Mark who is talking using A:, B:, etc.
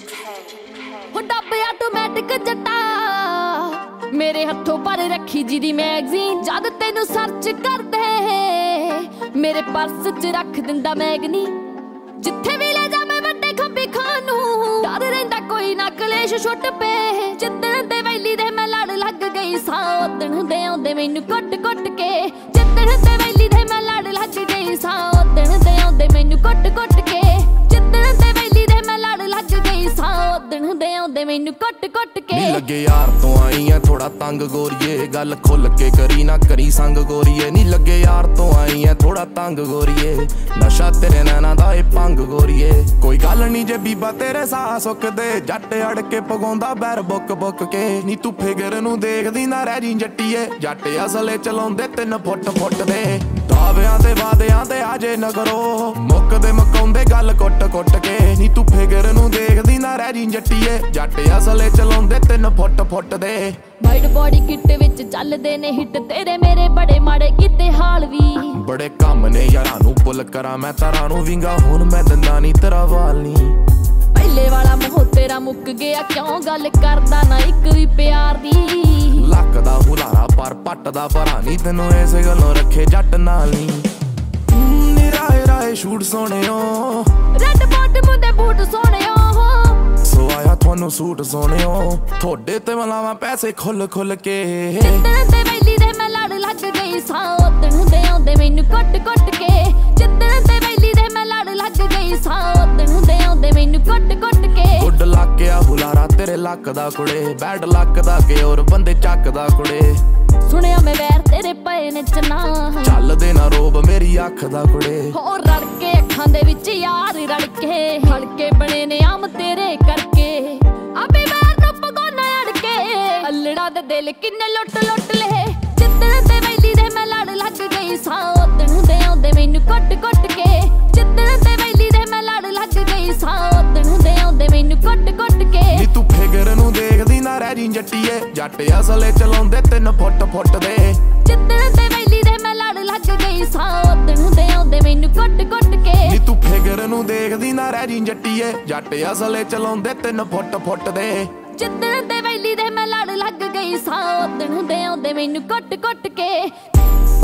A: हो dub automatic जट्टा मेरे हथों पर रखी जी मैगजीन जद तेनू सर्च कर दे मेरे पर्स च रख दिंदा मैगनी जिथे भी ले जा मैं वड्डे खंबे खानू डर रहिंदा कोई ना कलेश छुट पे जिद्दण दे वैली दे मैं लड़ लग गई सा उदण दे आउंदे मैनू कुट कुट के जिद्दण दे वैली दे मैं लड़ लग गई सा उदण दे आउंदे मैनू कुट कुट के जिद्दण दे वैली दे मैं लड़ लग गई सा उदण दे आउंदे मैनू कुट कुट के
B: नी लगे यार तो आई है थोड़ा तंग गोरिए गल खुल के करी ना करी संग गोरिए नी लगे यार तो आई है थोड़ा तंग गोरिए नशा तेरे नैना दा ए भंग गोरिए कोई गल नहीं जे बीबा तेरे साह सुक दे जट अड़ के पगाउंदा बैर बुक बुक के नी तू फिगर नू देखदी ना रह जी जट्टीए जट असले चलाउंदे 3 फुट फुट दे दावियां ते वादियां ते आजे न करो मुकदे मकाउंदे गल कुट कुट के नी तू फिगर नू देखदी ना रह जी जट्टीए जट असले चलाउंदे 3 फुट फुट दे
A: वाइड बॉडी किट विच चलदे ने हिट तेरे मेरे बड़े माड़े कीते हाल वी
B: बड़े काम ने यारां नू पुल करा मैं तारां नू विंगा हुण मैं दंदा नी तेरा वाल नी
A: पहले वाला मोह तेरा मुक गया क्यों गल करदा ना इक भी प्यार दी
B: लकदा हुलारा पर पटदा भरा नी तैनू इस गल्लों रखे जट नाल नी निराए राए शूट सोहणेओ
A: रेड बॉटम दे बूट सोहणेओ
B: सो आया थोनू सूट सोहणेओ थोड़े ते मलावा पैसे खुल खुल के
A: जिद्दण दे वैली दे मैं लड़ लग गई सा उदण दे आउंदे मैनू कुट कुट के जिद्दण दे वैली दे मैं लड़ लग गई सा उदण दे आउंदे मैनू कुट कुट के
B: गुड लक आ हुलारा तेरे लक दा कुड़े बैड लक दा के और बंदे चक दा कुड़े
A: सुनिया मैं वैर तेरे पए ने चना
B: चल दे ना रोब मेरी अख दा कुड़े
A: हो रड़के अखां दे विच यार रड़के हड़के बने ने आम तेरे करके अबे वैर नू पगोना अड़के अल्लड़ा दे दिल किन्ने लुट लुट ले जिद्दण दे वैली दे मैं लड़ लग गई सा उदण दे आउंदे मैनू कुट कुट के जिद्दण दे वैली दे मैं लड़ लग गई सा उदण दे आउंदे मैनू कुट कुट के
B: नी तू फिगर नू देखदी ना रह जी जट्टीए जट असले चलाउंदे 3 फुट फुट दे
A: जिद्दण दे वैली दे मैं लड़ लग गई सा उदण दे आउंदे मैनू कुट कुट के
B: नी तू फिगर नू देखदी ना रह जी जट्टीए जट असले चलाउंदे 3 फुट फुट दे
A: जिद्दण दे वैली दे मैं लड़ लग गई सा उदण दे आउंदे मैनू कुट कुट के